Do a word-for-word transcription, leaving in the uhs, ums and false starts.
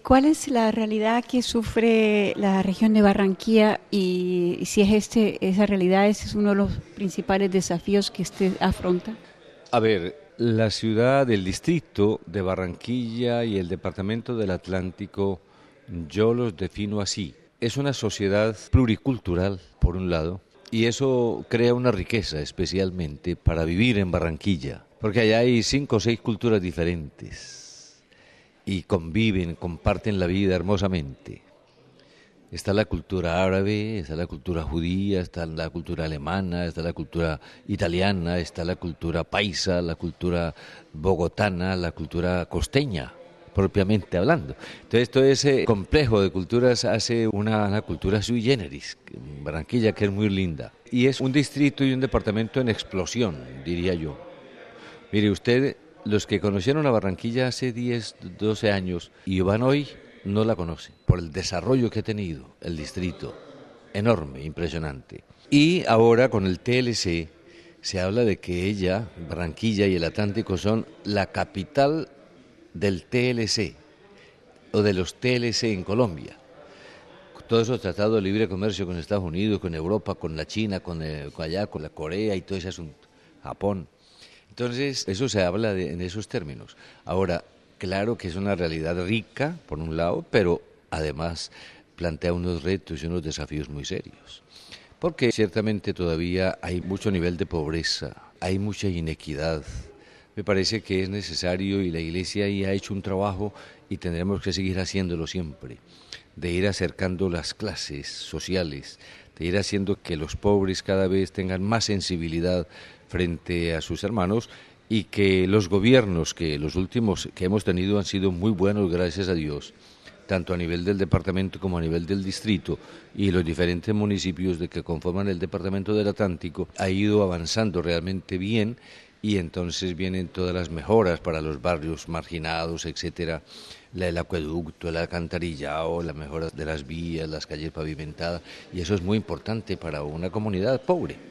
¿Cuál es la realidad que sufre la región de Barranquilla y si es este, esa realidad, ese es uno de los principales desafíos que usted afronta? A ver, la ciudad, el distrito de Barranquilla y el departamento del Atlántico, yo los defino así. Es una sociedad pluricultural, por un lado, y eso crea una riqueza especialmente para vivir en Barranquilla, porque allá hay cinco o seis culturas diferentes y conviven, comparten la vida hermosamente. Está la cultura árabe, está la cultura judía, está la cultura alemana, está la cultura italiana, está la cultura paisa, la cultura bogotana, la cultura costeña, propiamente hablando. Entonces todo ese complejo de culturas hace una, una cultura sui generis, en Barranquilla, que es muy linda. Y es un distrito y un departamento en explosión, diría yo. Mire usted, los que conocieron a Barranquilla hace diez, doce años y van hoy, no la conocen, por el desarrollo que ha tenido el distrito, enorme, impresionante. Y ahora con el T L C se habla de que ella, Barranquilla y el Atlántico, son la capital del T L C, o de los T L C en Colombia. Todos esos tratados de libre comercio con Estados Unidos, con Europa, con la China, con, el, con allá, con la Corea y todo ese asunto, Japón. Entonces, eso se habla de, en esos términos. Ahora, claro que es una realidad rica, por un lado, pero además plantea unos retos y unos desafíos muy serios. Porque ciertamente todavía hay mucho nivel de pobreza, hay mucha inequidad. Me parece que es necesario y la Iglesia ahí ha hecho un trabajo y tendremos que seguir haciéndolo siempre, de ir acercando las clases sociales, de ir haciendo que los pobres cada vez tengan más sensibilidad frente a sus hermanos y que los gobiernos, que los últimos que hemos tenido han sido muy buenos, gracias a Dios, tanto a nivel del departamento como a nivel del distrito y los diferentes municipios de que conforman el departamento del Atlántico, ha ido avanzando realmente bien y entonces vienen todas las mejoras para los barrios marginados, etcétera, el acueducto, el alcantarillado, la mejora de las vías, las calles pavimentadas, y eso es muy importante para una comunidad pobre.